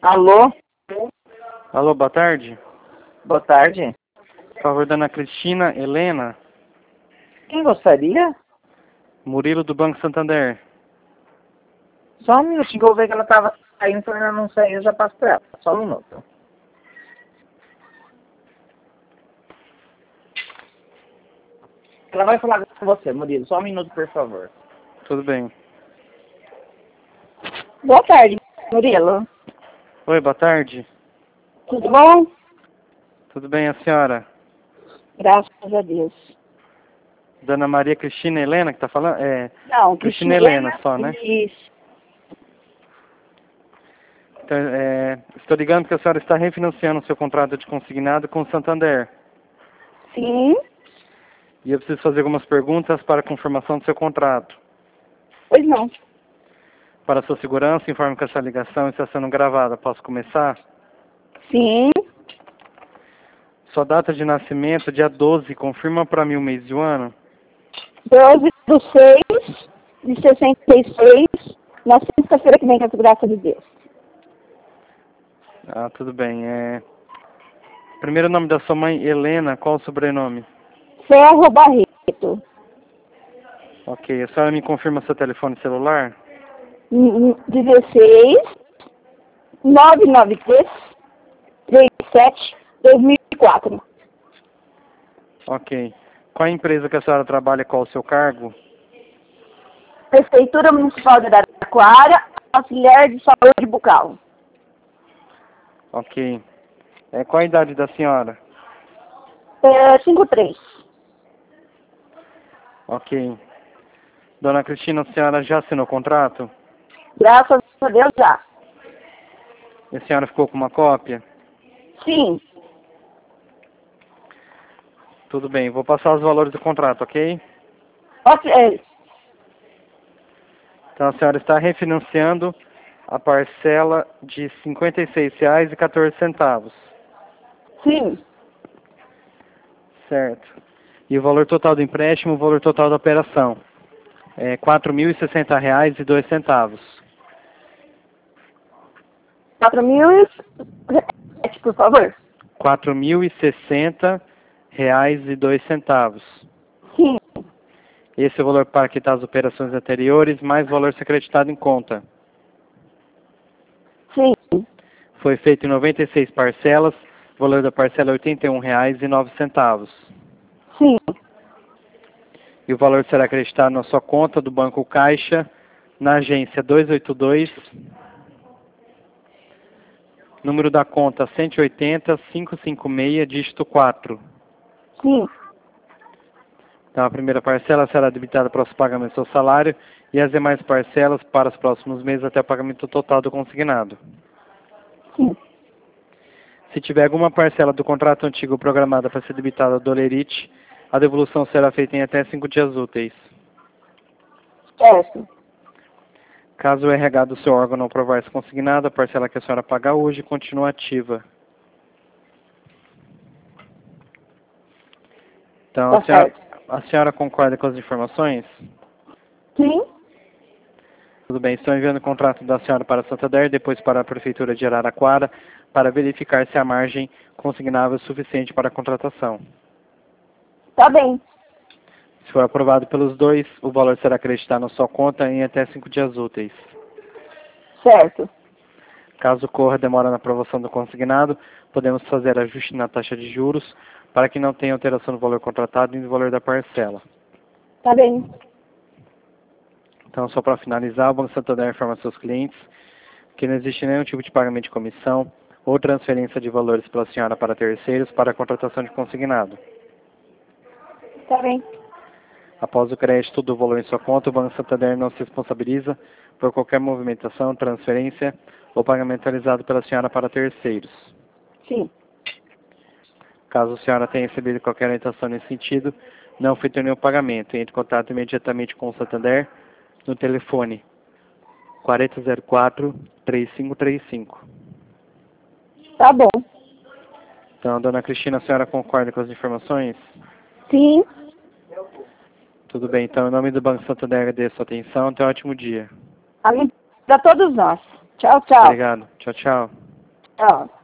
Alô? Alô, boa tarde. Boa tarde. Por favor, dona Cristina Helena, Quem gostaria? Murilo do Banco Santander. Só um minutinho que eu vou ver que ela estava saindo, então ela não saiu, eu já passo para ela. Só um minuto. Ela vai falar com você, Murilo. Só um minuto, por favor. Tudo bem. Boa tarde, Murilo. Oi, boa tarde. Tudo bom? Tudo bem, a senhora? Graças a Deus. Dona Maria Cristina Helena que está falando? Não, Cristina Helena só, né? Isso. Então, estou ligando que a senhora está refinanciando o seu contrato de consignado com o Santander. Sim. E eu preciso fazer algumas perguntas para a confirmação do seu contrato. Pois não. Para a sua segurança, informe que essa ligação está sendo gravada. Posso começar? Sim. Sua data de nascimento, dia 12, confirma para mim o mês e o ano? 12/6/66, na sexta-feira que vem, com a graça de Deus. Ah, tudo bem. Primeiro nome da sua mãe, Helena, qual o sobrenome? Ferro Barreto. Ok, a senhora me confirma seu telefone celular? 16 993 37 2004. Ok. Qual a empresa que a senhora trabalha, qual o seu cargo? Prefeitura Municipal de Araraquara, auxiliar de saúde bucal. Ok. Qual a idade da senhora? 53. Ok. Dona Cristina, a senhora já assinou o contrato? Graças a Deus já. E a senhora ficou com uma cópia? Sim. Tudo bem, vou passar os valores do contrato, ok? Ok. Então a senhora está refinanciando a parcela de R$ 56,14. Sim. Certo. E o valor total do empréstimo, o valor total da operação? É R$ 4.060,02. 4.000 por favor. R$ 4.060,02. Sim. Esse é o valor para quitar as operações anteriores, mais o valor ser acreditado em conta. Sim. Foi feito em 96 parcelas, o valor da parcela é R$ 81,09. Sim. E o valor será acreditado na sua conta do Banco Caixa, na agência 282, número da conta 180-556, dígito 4. Sim. Então a primeira parcela será debitada para os pagamentos do seu salário e as demais parcelas para os próximos meses até o pagamento total do consignado. Sim. Se tiver alguma parcela do contrato antigo programada para ser debitada do Olerite, a devolução será feita em até 5 dias úteis. Certo. Caso o RH do seu órgão não aprovar esse consignado, a parcela que a senhora pagar hoje continua ativa. Então, Tá certo. a senhora concorda com as informações? Sim. Tudo bem, estou enviando o contrato da senhora para a Santander, depois para a Prefeitura de Araraquara, para verificar se a margem consignável é suficiente para a contratação. Tá bem. Se for aprovado pelos dois, o valor será acreditado na sua conta em até 5 dias úteis. Certo. Caso ocorra demora na aprovação do consignado, podemos fazer ajuste na taxa de juros para que não tenha alteração no valor contratado e no valor da parcela. Tá bem. Então, só para finalizar, o Banco Santander informa seus clientes que não existe nenhum tipo de pagamento de comissão ou transferência de valores pela senhora para terceiros para a contratação de consignado. Tá bem. Após o crédito do valor em sua conta, o Banco Santander não se responsabiliza por qualquer movimentação, transferência ou pagamento realizado pela senhora para terceiros. Sim. Caso a senhora tenha recebido qualquer orientação nesse sentido, não feito nenhum pagamento, entre em contato imediatamente com o Santander no telefone 4004-3535. Tá bom. Então, dona Cristina, a senhora concorda com as informações? Sim. Tudo bem, então, em nome do Banco Santander, agradeço a sua atenção. Tenha um ótimo dia. Amém para todos nós. Tchau, tchau. Obrigado. Tchau, tchau. Ah.